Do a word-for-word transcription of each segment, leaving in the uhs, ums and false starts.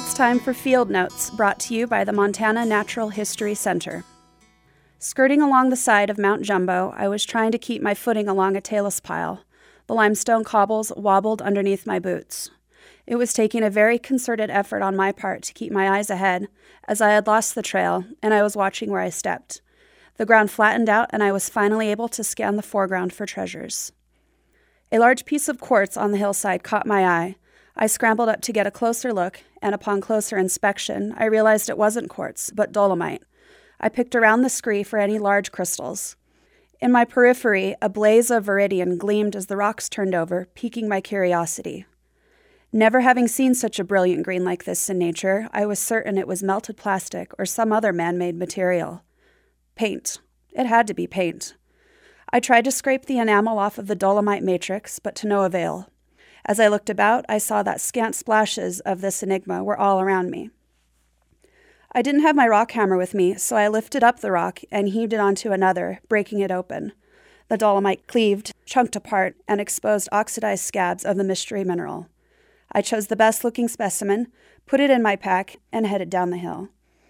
It's time for Field Notes, brought to you by the Montana Natural History Center. Skirting along the side of Mount Jumbo, I was trying to keep my footing along a talus pile. The limestone cobbles wobbled underneath my boots. It was taking a very concerted effort on my part to keep my eyes ahead, as I had lost the trail, and I was watching where I stepped. The ground flattened out, and I was finally able to scan the foreground for treasures. A large piece of quartz on the hillside caught my eye. I scrambled up to get a closer look, and upon closer inspection, I realized it wasn't quartz, but dolomite. I picked around the scree for any large crystals. In my periphery, a blaze of viridian gleamed as the rocks turned over, piquing my curiosity. Never having seen such a brilliant green like this in nature, I was certain it was melted plastic or some other man-made material. Paint. It had to be paint. I tried to scrape the enamel off of the dolomite matrix, but to no avail. As I looked about, I saw that scant splashes of this enigma were all around me. I didn't have my rock hammer with me, so I lifted up the rock and heaved it onto another, breaking it open. The dolomite cleaved, chunked apart, and exposed oxidized scabs of the mystery mineral. I chose the best-looking specimen, put it in my pack, and headed down the hill.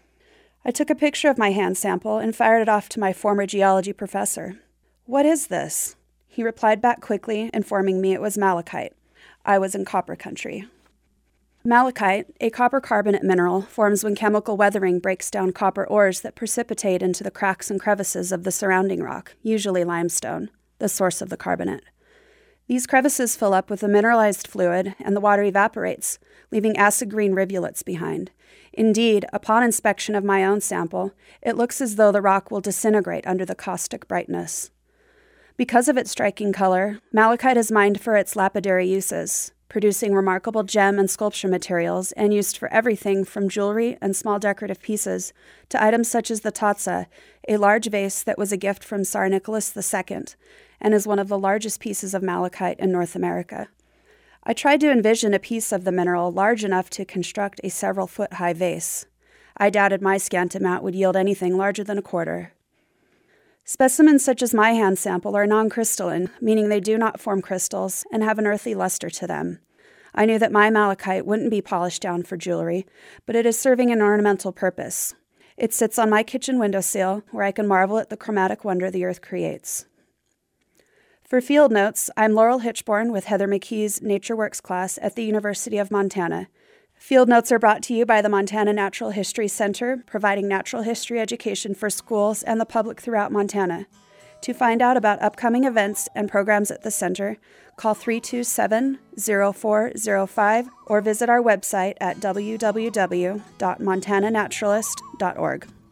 I took a picture of my hand sample and fired it off to my former geology professor. "What is this?" He replied back quickly, informing me it was malachite. I was in copper country. Malachite, a copper carbonate mineral, forms when chemical weathering breaks down copper ores that precipitate into the cracks and crevices of the surrounding rock, usually limestone, the source of the carbonate. These crevices fill up with a mineralized fluid, and the water evaporates, leaving acid-green rivulets behind. Indeed, upon inspection of my own sample, it looks as though the rock will disintegrate under the caustic brightness. Because of its striking color, malachite is mined for its lapidary uses, producing remarkable gem and sculpture materials and used for everything from jewelry and small decorative pieces to items such as the tatsa, a large vase that was a gift from Tsar Nicholas the Second and is one of the largest pieces of malachite in North America. I tried to envision a piece of the mineral large enough to construct a several-foot-high vase. I doubted my scant amount would yield anything larger than a quarter. Specimens such as my hand sample are non-crystalline, meaning they do not form crystals and have an earthy luster to them. I knew that my malachite wouldn't be polished down for jewelry, but it is serving an ornamental purpose. It sits on my kitchen windowsill, where I can marvel at the chromatic wonder the earth creates. For Field Notes, I'm Laurel Hitchborn with Heather McKee's NatureWorks class at the University of Montana. Field Notes are brought to you by the Montana Natural History Center, providing natural history education for schools and the public throughout Montana. To find out about upcoming events and programs at the center, call three two seven, zero four zero five or visit our website at w w w dot montana naturalist dot org.